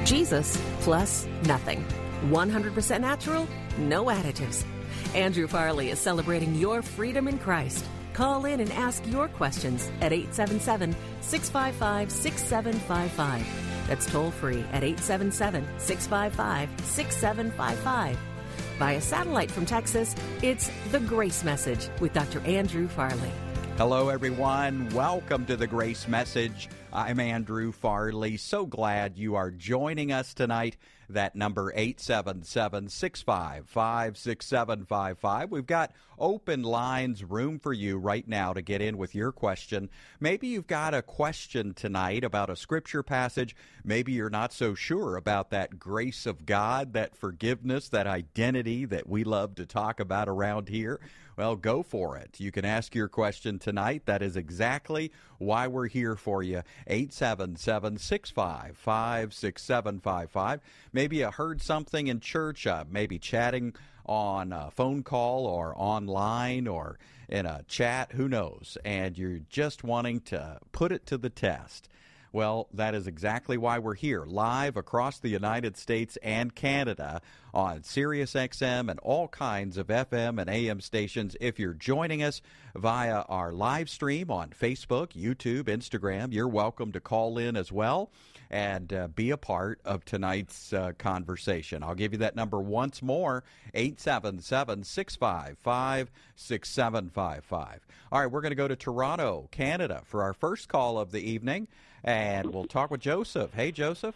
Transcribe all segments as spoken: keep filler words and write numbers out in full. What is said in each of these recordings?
Jesus plus nothing. one hundred percent natural, no additives. Andrew Farley is celebrating your freedom in Christ. Call in and ask your questions at eight seven seven, six five five, six seven five five. That's toll free at eight seven seven, six five five, six seven five five. Via satellite from Texas, it's The Grace Message with Doctor Andrew Farley. Hello, everyone. Welcome to The Grace Message. I'm Andrew Farley. So glad you are joining us tonight. That number, eight seven seven, six five five, six seven five five. We've got open lines, room for you right now to get in with your question. Maybe you've got a question tonight about a scripture passage. Maybe you're not so sure about that grace of God, that forgiveness, that identity that we love to talk about around here. Well, go for it. You can ask your question tonight. That is exactly why we're here for you. eight seven seven, six five five, six seven five five. Maybe you heard something in church, uh, maybe chatting on a phone call or online or in a chat, who knows, and you're just wanting to put it to the test. Well, that is exactly why we're here, live across the United States and Canada on Sirius X M and all kinds of F M and A M stations. If you're joining us via our live stream on Facebook, YouTube, Instagram, you're welcome to call in as well and uh, be a part of tonight's uh, conversation. I'll give you that number once more, eight seven seven, six five five, six seven five five. All right, we're going to go to Toronto, Canada for our first call of the evening, and we'll talk with Joseph. Hey, Joseph.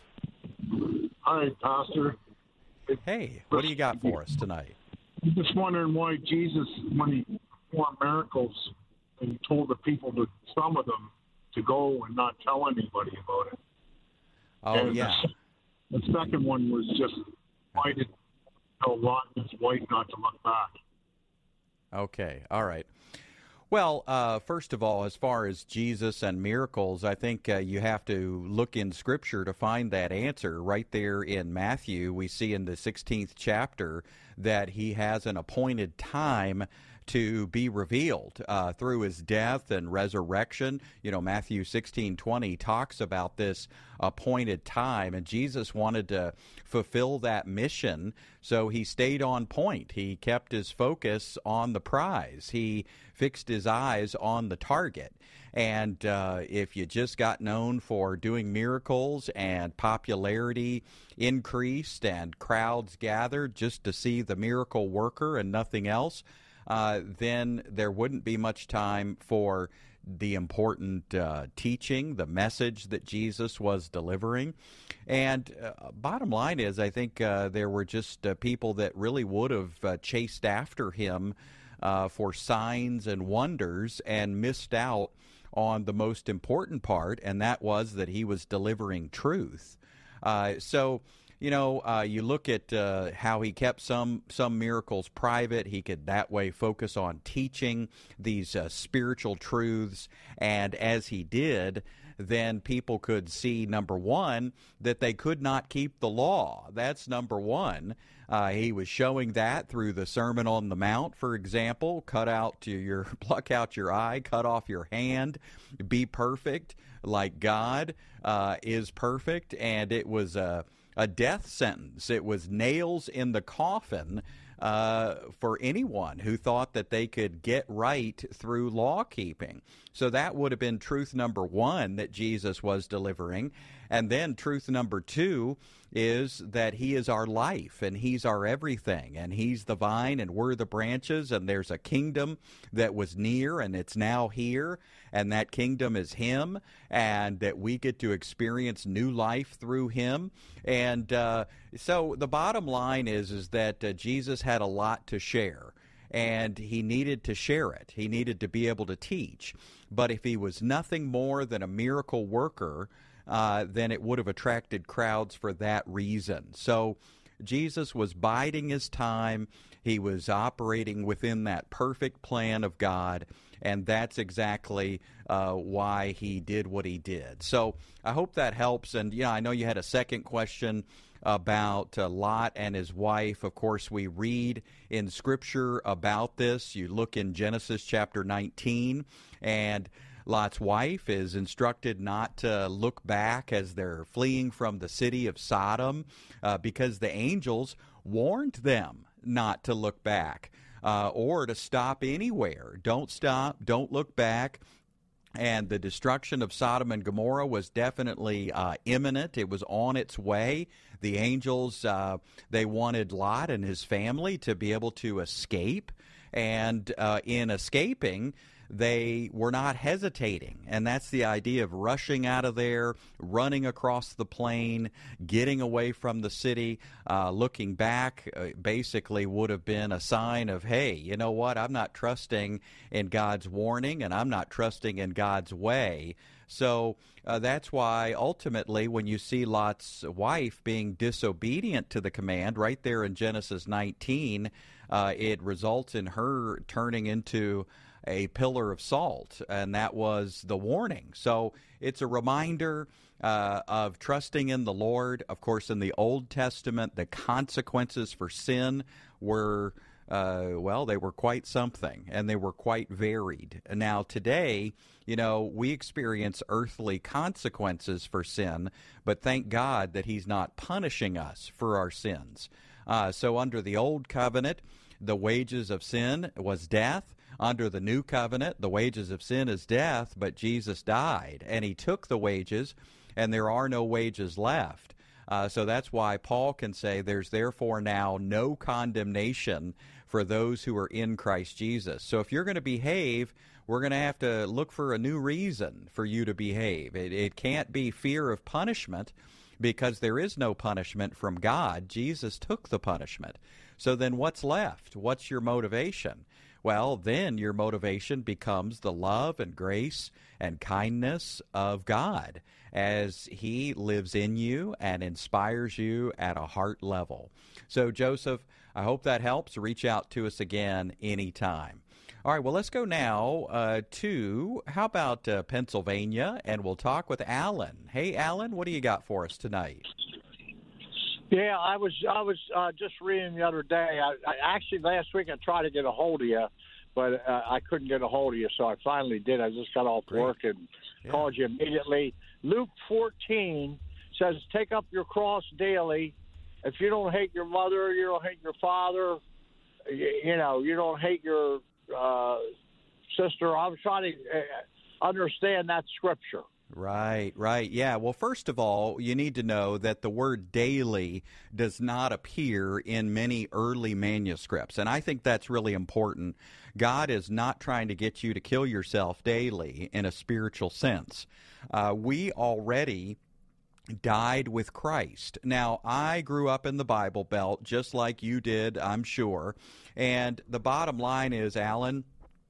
Hi, Pastor. Hey, what do you got for us tonight? I'm just wondering why Jesus, when he performed miracles, and he told the people, to some of them, to go and not tell anybody about it. Oh, and yeah. The, the second one was just, why did he tell Lot and his wife not to look back? Okay, all right. Well, uh, first of all, as far as Jesus and miracles, I think uh, you have to look in Scripture to find that answer. Right there in Matthew, we see in the sixteenth chapter that he has an appointed time to be revealed uh, through his death and resurrection. You know, Matthew sixteen twenty talks about this appointed time, and Jesus wanted to fulfill that mission, so he stayed on point. He kept his focus on the prize. He fixed his eyes on the target. And uh, if you just got known for doing miracles and popularity increased and crowds gathered just to see the miracle worker and nothing else, Uh, then there wouldn't be much time for the important uh, teaching, the message that Jesus was delivering. And uh, bottom line is, I think uh, there were just uh, people that really would have uh, chased after him uh, for signs and wonders and missed out on the most important part, and that was that he was delivering truth. Uh, so... You know, uh, you look at uh, how he kept some some miracles private. He could that way focus on teaching these uh, spiritual truths. And as he did, then people could see, number one, that they could not keep the law. That's number one. Uh, he was showing that through the Sermon on the Mount, for example. Cut out to your, pluck out your eye, cut off your hand, be perfect like God uh, is perfect. And it was a... Uh, a death sentence. It was nails in the coffin uh, for anyone who thought that they could get right through law keeping. So that would have been truth number one that Jesus was delivering. And then truth number two is that he is our life and he's our everything, and he's the vine and we're the branches, and there's a kingdom that was near and it's now here, and that kingdom is him, and that we get to experience new life through him. And uh, so the bottom line is, is that uh, Jesus had a lot to share, and he needed to share it. He needed to be able to teach. But if he was nothing more than a miracle worker, uh, then it would have attracted crowds for that reason. So Jesus was biding his time. He was operating within that perfect plan of God, and that's exactly uh, why he did what he did. So I hope that helps. And, you know, I know you had a second question about uh, Lot and his wife. Of course, we read in Scripture about this. You look in Genesis chapter nineteen, and Lot's wife is instructed not to look back as they're fleeing from the city of Sodom uh, because the angels warned them not to look back uh, or to stop anywhere. Don't stop, don't look back. And the destruction of Sodom and Gomorrah was definitely uh, imminent. It was on its way. The angels, uh, they wanted Lot and his family to be able to escape. And uh, in escaping, they were not hesitating. And that's the idea of rushing out of there, running across the plain, getting away from the city. Uh, looking back uh, basically would have been a sign of, hey, you know what? I'm not trusting in God's warning, and I'm not trusting in God's way. So uh, that's why ultimately when you see Lot's wife being disobedient to the command right there in Genesis nineteen, uh, it results in her turning into a pillar of salt, and that was the warning. So it's a reminder uh, of trusting in the Lord. Of course, in the Old Testament, the consequences for sin were, uh, well, they were quite something, and they were quite varied. Now, today, you know, we experience earthly consequences for sin, but thank God that He's not punishing us for our sins. Uh, so under the Old Covenant, the wages of sin was death. Under the new covenant, the wages of sin is death, but Jesus died, and He took the wages, and there are no wages left. Uh, so that's why Paul can say there's therefore now no condemnation for those who are in Christ Jesus. So if you're going to behave, we're going to have to look for a new reason for you to behave. It, it can't be fear of punishment, because there is no punishment from God. Jesus took the punishment. So then what's left? What's your motivation? Well, then your motivation becomes the love and grace and kindness of God as He lives in you and inspires you at a heart level. So, Joseph, I hope that helps. Reach out to us again anytime. All right, well, let's go now uh, to, how about uh, Pennsylvania, and we'll talk with Alan. Hey, Alan, what do you got for us tonight? Yeah, I was I was uh, just reading the other day. I, I actually last week I tried to get a hold of you, but uh, I couldn't get a hold of you, so I finally did. I just got off Great. work and yeah. called you immediately. Luke fourteen says, "Take up your cross daily. If you don't hate your mother, you don't hate your father. You, you know, you don't hate your uh, sister." I'm trying to uh, understand that scripture. Right, right. Yeah. Well, first of all, you need to know that the word daily does not appear in many early manuscripts. And I think that's really important. God is not trying to get you to kill yourself daily in a spiritual sense. Uh, we already died with Christ. Now, I grew up in the Bible Belt just like you did, I'm sure. And the bottom line is, Alan,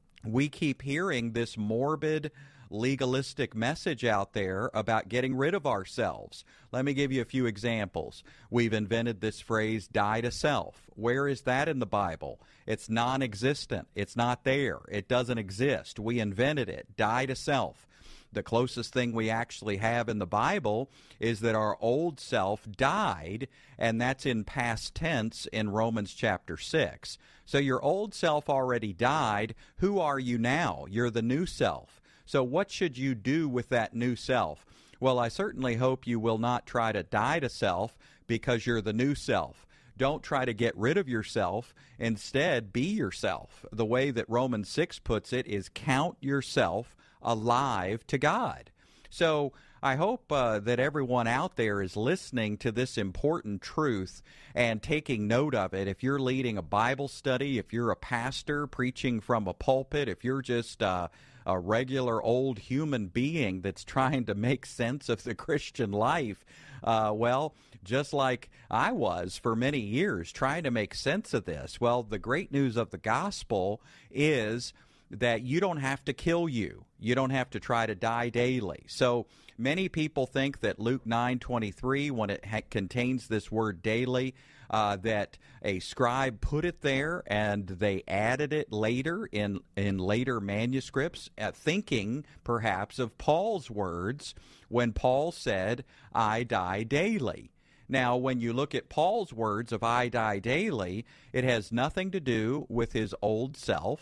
we keep hearing this morbid legalistic message out there about getting rid of ourselves. Let me give you a few examples. We've invented this phrase, die to self. Where is that in the Bible? It's non-existent. It's not there. It doesn't exist. We invented it. Die to self. The closest thing we actually have in the Bible is that our old self died, and that's in past tense in Romans chapter six. So your old self already died. Who are you now? You're the new self. So what should you do with that new self? Well, I certainly hope you will not try to die to self because you're the new self. Don't try to get rid of yourself. Instead, be yourself. The way that Romans six puts it is count yourself alive to God. So I hope uh, that everyone out there is listening to this important truth and taking note of it. If you're leading a Bible study, if you're a pastor preaching from a pulpit, if you're just uh, a regular old human being that's trying to make sense of the Christian life, uh, well, just like I was for many years trying to make sense of this. Well, the great news of the gospel is that you don't have to kill you. You don't have to try to die daily. So many people think that Luke nine twenty-three, when it ha- contains this word daily, uh, that a scribe put it there and they added it later in, in later manuscripts, uh, thinking perhaps of Paul's words when Paul said, I die daily. Now, when you look at Paul's words of I die daily, it has nothing to do with his old self.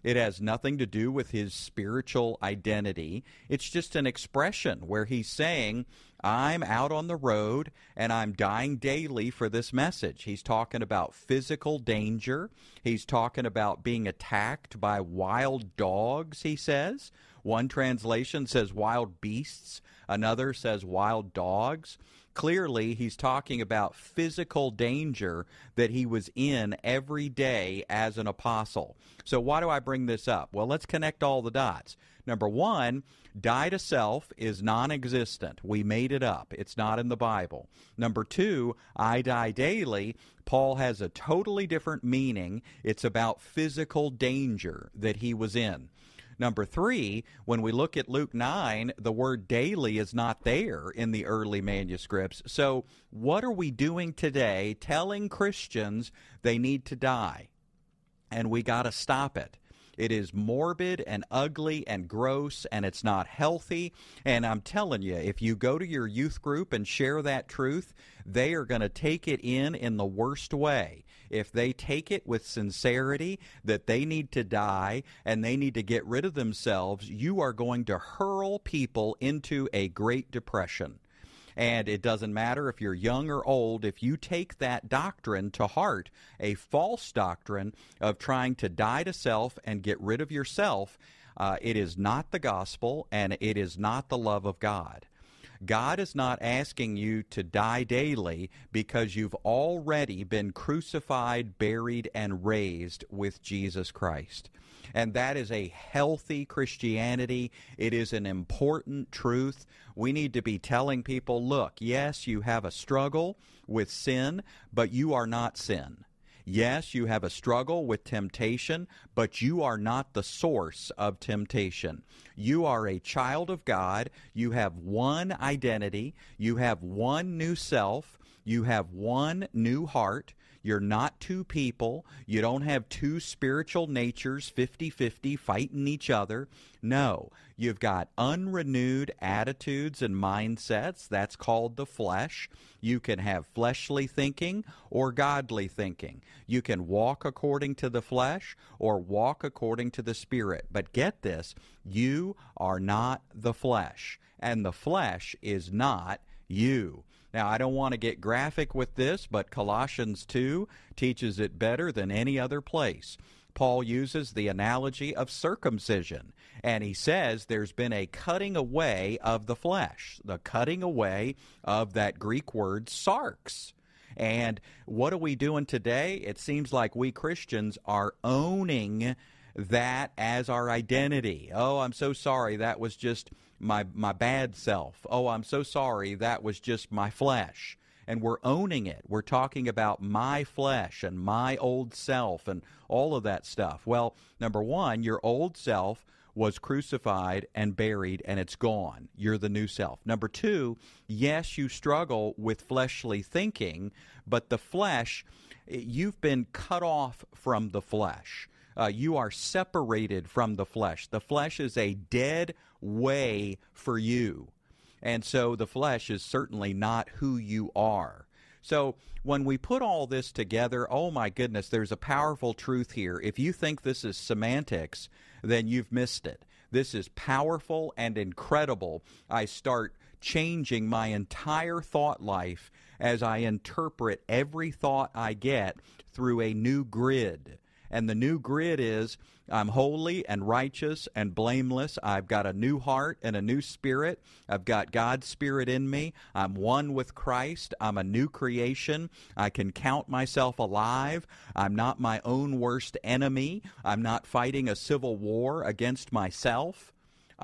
It has nothing to do with his spiritual identity. It's just an expression where he's saying, I'm out on the road and I'm dying daily for this message. He's talking about physical danger. He's talking about being attacked by wild dogs, he says. One translation says wild beasts. Another says wild dogs. Clearly, he's talking about physical danger that he was in every day as an apostle. So why do I bring this up? Well, let's connect all the dots. Number one, die to self is non-existent. We made it up. It's not in the Bible. Number two, I die daily. Paul has a totally different meaning. It's about physical danger that he was in. Number three, when we look at Luke nine, the word daily is not there in the early manuscripts. So what are we doing today telling Christians they need to die? And we got to stop it. It is morbid and ugly and gross, and it's not healthy. And I'm telling you, if you go to your youth group and share that truth, they are going to take it in in the worst way. If they take it with sincerity that they need to die and they need to get rid of themselves, you are going to hurl people into a Great Depression. And it doesn't matter if you're young or old, if you take that doctrine to heart, a false doctrine of trying to die to self and get rid of yourself, uh, it is not the gospel and it is not the love of God. God is not asking you to die daily because you've already been crucified, buried, and raised with Jesus Christ. And that is a healthy Christianity. It is an important truth. We need to be telling people, look, yes, you have a struggle with sin, but you are not sin. Yes, you have a struggle with temptation, but you are not the source of temptation. You are a child of God. You have one identity. You have one new self. You have one new heart. You're not two people. You don't have two spiritual natures, fifty-fifty, fighting each other. No, you've got unrenewed attitudes and mindsets. That's called the flesh. You can have fleshly thinking or godly thinking. You can walk according to the flesh or walk according to the Spirit. But get this, you are not the flesh, and the flesh is not you. Now, I don't want to get graphic with this, but Colossians two teaches it better than any other place. Paul uses the analogy of circumcision, and he says there's been a cutting away of the flesh, the cutting away of that Greek word sarx. And what are we doing today? It seems like we Christians are owning that as our identity. Oh, I'm so sorry, that was just my my bad self. Oh, I'm so sorry, that was just my flesh. And we're owning it. We're talking about my flesh and my old self and all of that stuff. Well, number one, your old self was crucified and buried, and it's gone. You're the new self. Number two, yes, you struggle with fleshly thinking, but the flesh, you've been cut off from the flesh. Uh, you are separated from the flesh. The flesh is a dead way for you. And so the flesh is certainly not who you are. So when we put all this together, oh my goodness, there's a powerful truth here. If you think this is semantics, then you've missed it. This is powerful and incredible. I start changing my entire thought life as I interpret every thought I get through a new grid. And the new grid is, I'm holy and righteous and blameless. I've got a new heart and a new spirit. I've got God's Spirit in me. I'm one with Christ. I'm a new creation. I can count myself alive. I'm not my own worst enemy. I'm not fighting a civil war against myself.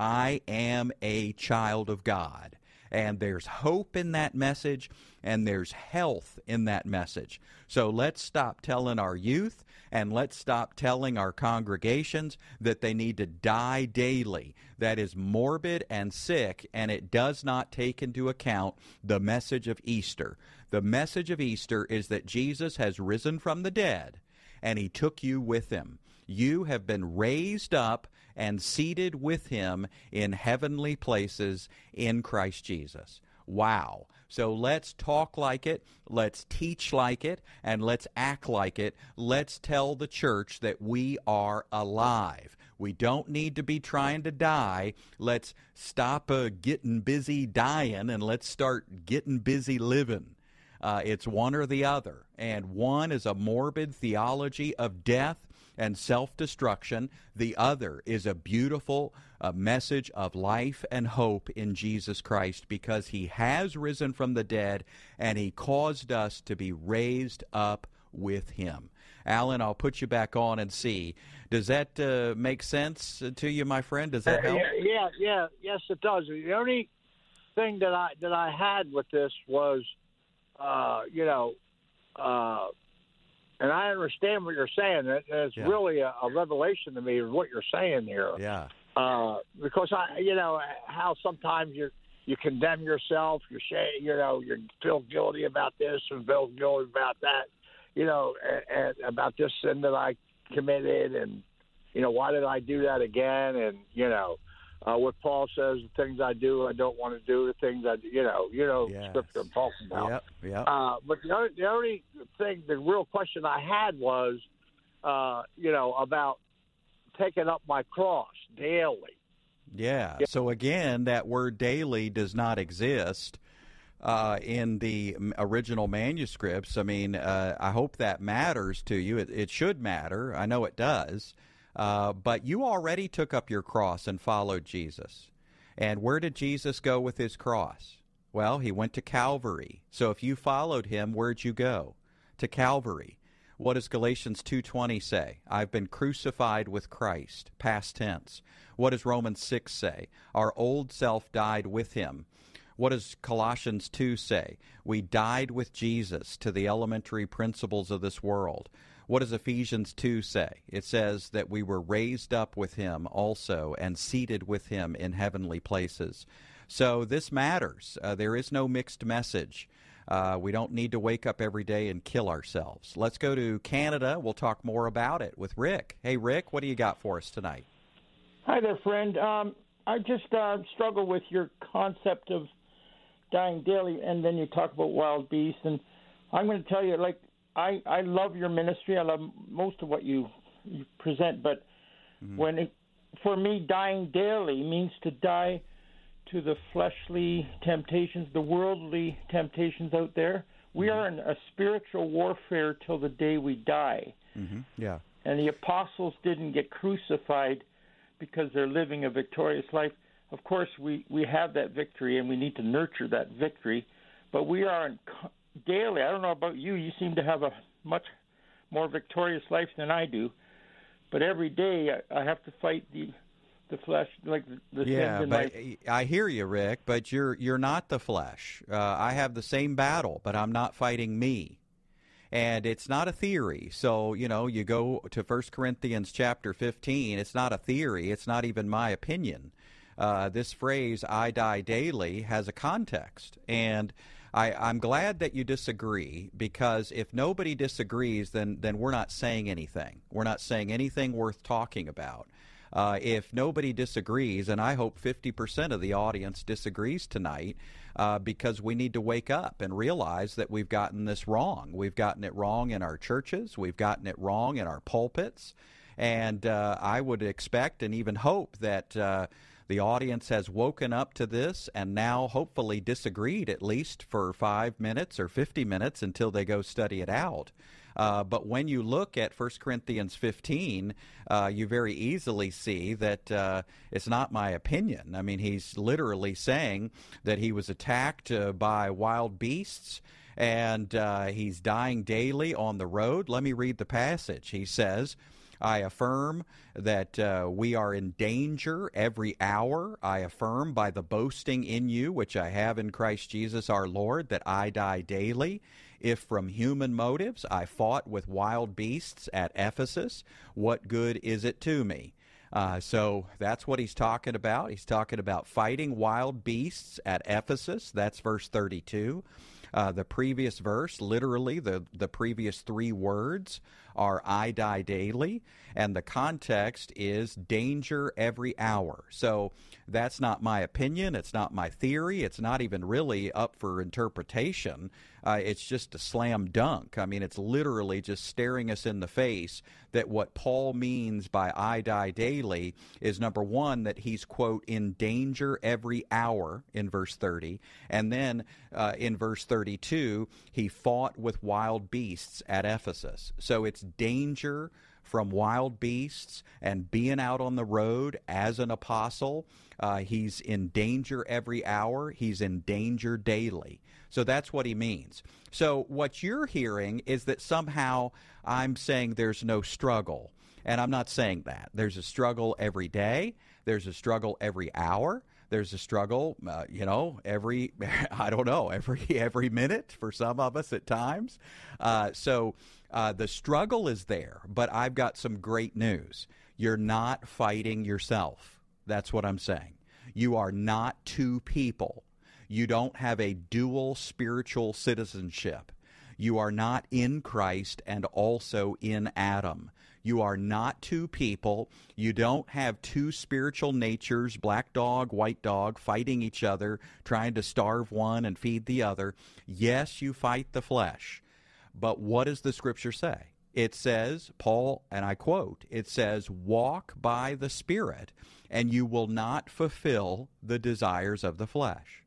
I am a child of God. And there's hope in that message, and there's health in that message. So let's stop telling our youth, and let's stop telling our congregations that they need to die daily. That is morbid and sick, and it does not take into account the message of Easter. The message of Easter is that Jesus has risen from the dead, and he took you with him. You have been raised up and seated with him in heavenly places in Christ Jesus. Wow. So let's talk like it, let's teach like it, and let's act like it. Let's tell the church that we are alive. We don't need to be trying to die. Let's stop uh, getting busy dying, and let's start getting busy living. Uh, it's one or the other. And one is a morbid theology of death and self-destruction. The other is a beautiful uh, message of life and hope in Jesus Christ, because he has risen from the dead and he caused us to be raised up with him. Alan, I'll put you back on and see. Does that uh, make sense to you, my friend? Does that help? Yeah, yeah, yes, it does. The only thing that I that I had with this was, uh, you know, uh, and I understand what you're saying. It, it's Yeah. really a, a revelation to me what you're saying here. Yeah. Uh, because I, you know, how sometimes you you condemn yourself, you say, you know, you feel guilty about this and feel guilty about that, you know, and, and about this sin that I committed, and you know, why did I do that again? And you know, uh, what Paul says, the things I do, I don't want to do. The things I, you know, you know, Yes. scripture I'm talking about. Yep, yep. Uh, but the only, the only thing, the real question I had was, uh, you know, about taking up my cross daily. Yeah. So again, that word daily does not exist uh, in the original manuscripts. I mean, uh, I hope that matters to you. It, it should matter. I know it does. Uh, but you already took up your cross and followed Jesus. And where did Jesus go with his cross? Well, he went to Calvary. So if you followed him, where'd you go? To Calvary. What does Galatians two twenty say? I've been crucified with Christ, past tense. What does Romans six say? Our old self died with him. What does Colossians two say? We died with Jesus to the elementary principles of this world. What does Ephesians two say? It says that we were raised up with him also and seated with him in heavenly places. So this matters. Uh, there is no mixed message. Uh, we don't need to wake up every day and kill ourselves. Let's go to Canada. We'll talk more about it with Rick. Hey, Rick, what do you got for us tonight? Hi there, friend. Um, I just uh, struggle with your concept of dying daily, and then you talk about wild beasts. And I'm going to tell you, like, I, I love your ministry. I love most of what you, you present. But mm-hmm. when it, for me, dying daily means to die to the fleshly temptations, the worldly temptations out there. We mm-hmm. are in a spiritual warfare till the day we die. Mm-hmm. Yeah. And the apostles didn't get crucified because they're living a victorious life. Of course, we, we have that victory, and we need to nurture that victory. But we are in daily. I don't know about you. You seem to have a much more victorious life than I do. But every day I, I have to fight the the flesh, like the yeah, sins in but my... I hear you, Rick, but you're you're not the flesh. Uh, I have the same battle, but I'm not fighting me. And it's not a theory. So, you know, you go to First Corinthians chapter fifteen. It's not a theory. It's not even my opinion. Uh, this phrase, I die daily, has a context. And I, I'm glad that you disagree, because if nobody disagrees, then, then we're not saying anything. We're not saying anything worth talking about. Uh, if nobody disagrees, and I hope fifty percent of the audience disagrees tonight, uh, because we need to wake up and realize that we've gotten this wrong. We've gotten it wrong in our churches. We've gotten it wrong in our pulpits. And uh, I would expect and even hope that uh, the audience has woken up to this and now hopefully disagreed at least for five minutes or fifty minutes until they go study it out. Uh, but when you look at First Corinthians fifteen, uh, you very easily see that uh, it's not my opinion. I mean, he's literally saying that he was attacked uh, by wild beasts, and uh, he's dying daily on the road. Let me read the passage. He says, I affirm that uh, we are in danger every hour. I affirm by the boasting in you, which I have in Christ Jesus our Lord, that I die daily. If from human motives I fought with wild beasts at Ephesus, what good is it to me? Uh, so that's what he's talking about. He's talking about fighting wild beasts at Ephesus. That's verse thirty-two. Uh, the previous verse, literally, the, the previous three words are I die daily, and the context is danger every hour. So that's not my opinion. It's not my theory. It's not even really up for interpretation. Uh, it's just a slam dunk. I mean, it's literally just staring us in the face that what Paul means by I die daily is, number one, that he's, quote, in danger every hour in verse thirty. And then uh, in verse thirty-two, he fought with wild beasts at Ephesus. So it's danger from wild beasts and being out on the road as an apostle. Uh, he's in danger every hour. He's in danger daily. So that's what he means. So what you're hearing is that somehow I'm saying there's no struggle. And I'm not saying that. There's a struggle every day. There's a struggle every hour. There's a struggle, uh, you know, every, I don't know, every every minute for some of us at times. Uh, so uh, the struggle is there, but I've got some great news. You're not fighting yourself. That's what I'm saying. You are not two people. You don't have a dual spiritual citizenship. You are not in Christ and also in Adam. You are not two people. You don't have two spiritual natures, black dog, white dog, fighting each other, trying to starve one and feed the other. Yes, you fight the flesh. But what does the Scripture say? It says, Paul, and I quote, it says, walk by the Spirit, and you will not fulfill the desires of the flesh.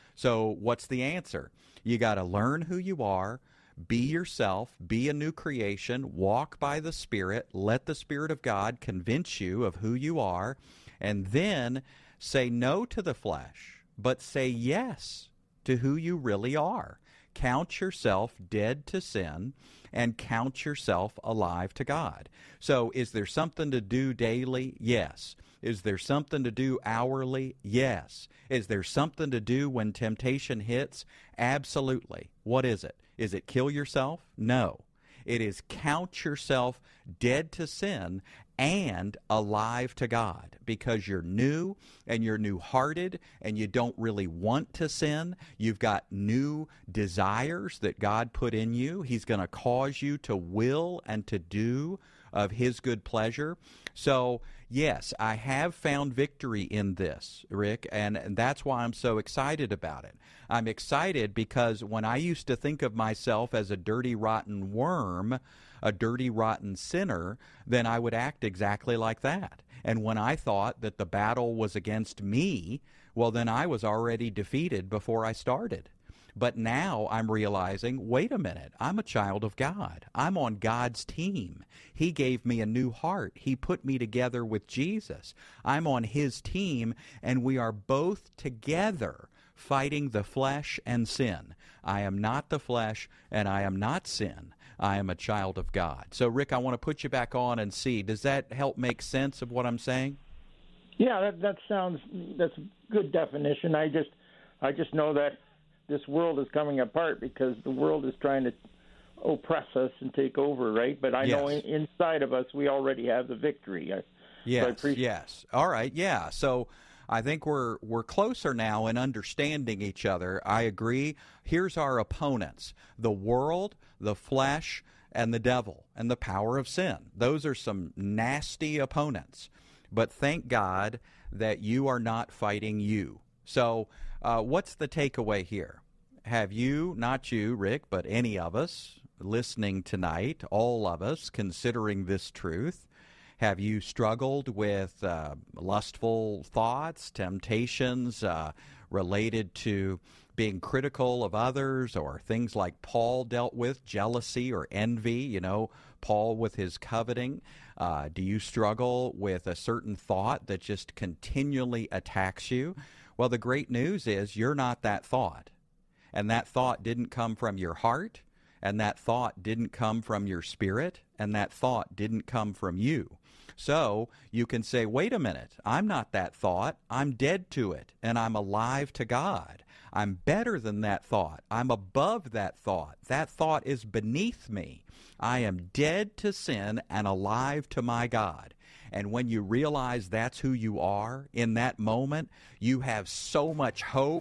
So what's the answer? You got to learn who you are, be yourself, be a new creation, walk by the Spirit, let the Spirit of God convince you of who you are, and then say no to the flesh, but say yes to who you really are. Count yourself dead to sin and count yourself alive to God. So is there something to do daily? Yes. Is there something to do hourly? Yes. Is there something to do when temptation hits? Absolutely. What is it? Is it kill yourself? No. It is count yourself dead to sin and alive to God, because you're new and you're new-hearted and you don't really want to sin. You've got new desires that God put in you. He's going to cause you to will and to do of His good pleasure. So, yes, I have found victory in this, Rick, and, and that's why I'm so excited about it. I'm excited because when I used to think of myself as a dirty, rotten worm, a dirty, rotten sinner, then I would act exactly like that. And when I thought that the battle was against me, well, then I was already defeated before I started. But now I'm realizing, wait a minute, I'm a child of God. I'm on God's team. He gave me a new heart. He put me together with Jesus. I'm on His team, and we are both together fighting the flesh and sin. I am not the flesh, and I am not sin. I am a child of God. So, Rick, I want to put you back on and see, does that help make sense of what I'm saying? Yeah, that that sounds, that's a good definition. I just I just know that this world is coming apart because the world is trying to oppress us and take over, right? But I yes. know in, inside of us we already have the victory. I, yes, so I appreciate- yes. All right, yeah. So I think we're we're closer now in understanding each other. I agree. Here's our opponents: the world, the flesh, and the devil, and the power of sin. Those are some nasty opponents. But thank God that you are not fighting you. So uh, what's the takeaway here? Have you, not you, Rick, but any of us listening tonight, all of us considering this truth, have you struggled with uh, lustful thoughts, temptations uh, related to being critical of others, or things like Paul dealt with, jealousy or envy, you know, Paul with his coveting? Uh, do you struggle with a certain thought that just continually attacks you? Well, the great news is you're not that thought. And that thought didn't come from your heart, and that thought didn't come from your spirit, and that thought didn't come from you. So you can say, wait a minute, I'm not that thought. I'm dead to it, and I'm alive to God. I'm better than that thought. I'm above that thought. That thought is beneath me. I am dead to sin and alive to my God. And when you realize that's who you are, in that moment, you have so much hope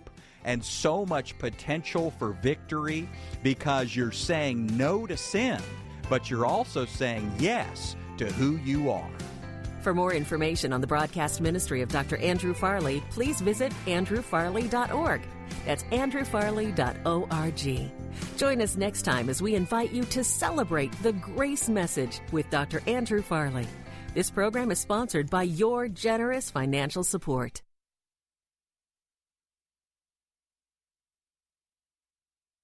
and so much potential for victory because you're saying no to sin, but you're also saying yes to who you are. For more information on the broadcast ministry of Doctor Andrew Farley, please visit andrew farley dot org. That's andrew farley dot org. Join us next time as we invite you to celebrate the grace message with Doctor Andrew Farley. This program is sponsored by your generous financial support.